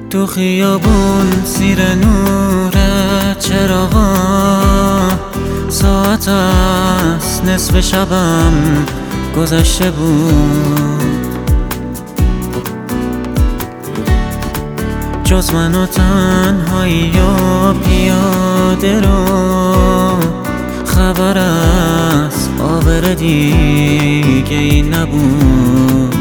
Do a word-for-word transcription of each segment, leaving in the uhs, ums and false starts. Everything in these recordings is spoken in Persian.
تو خیابون زیر نور چراغا، ساعت از نصف شبم گذشته بود. جز من و تنهایی و پیاده رو خبر از آبر دیگه ای نبود.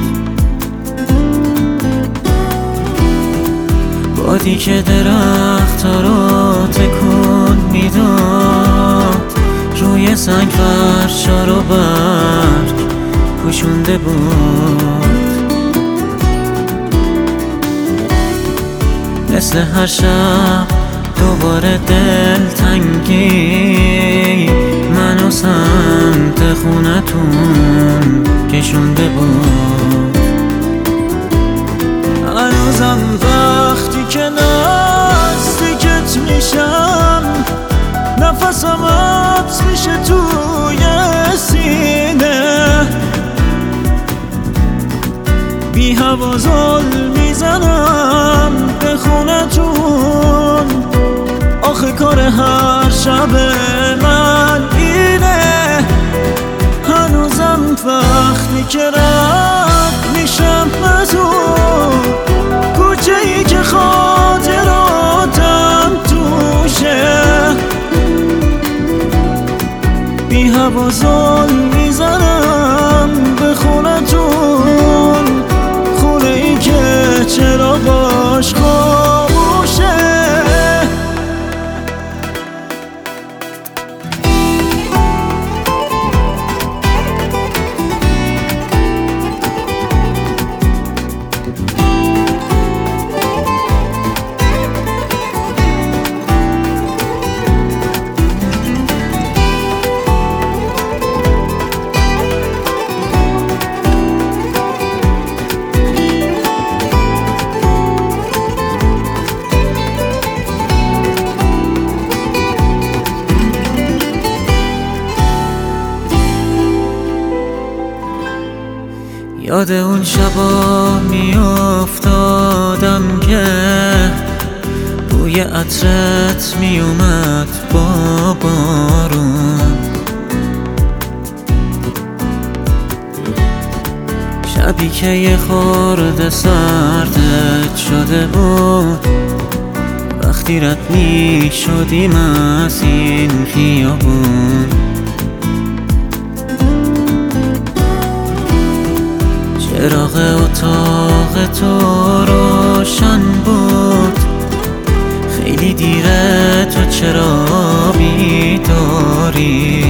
بادی که درخت‌ها رو تکون میداد، روی سنگ فرشا رو برگ پوشونده بود. مثل هر شب دوباره دلتنگی منو سمت خونتون کشونده بود. هنوزم وقتی که نزدیکت میشم، نفسم حبس میشه توی سینه. بی هوا زل میزنم به خونتون، آخه کار هر شب من اینه. هنوزم وقتی که رد میشم از اون کوچه ای که خاطراتم توشه، بی هوا زل میزنم به خونتون، خونه ای که چراغاش خاموشه. یاد اون شبا می افتادم که بوی عطرت می اومد با بارون. شبی که یه خورده سردت شده بود، وقتی رد می شدیم از این خیابون. چراغ اتاق تو روشن بود، خیلی دیره تو چرا بیداری؟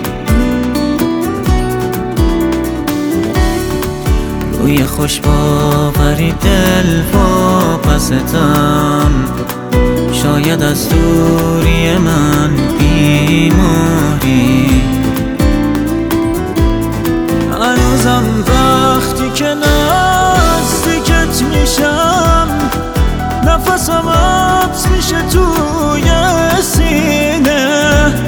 روی خوش باوری دل واپستم، شاید از دوری من بیماری. هنوزم وقتی که نزدیکت میشم، نفسم حبس میشه توی سینه.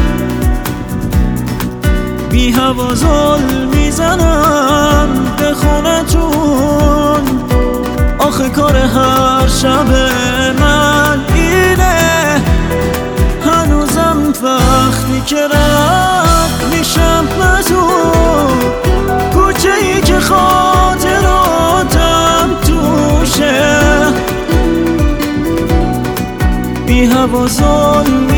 بی هوا زل میزنم به خونتون، آخه کار هر شب من اینه. هنوزم وقتی که رد میشم از اون کوچه ای که خاطراتم توشه، بی هوا زل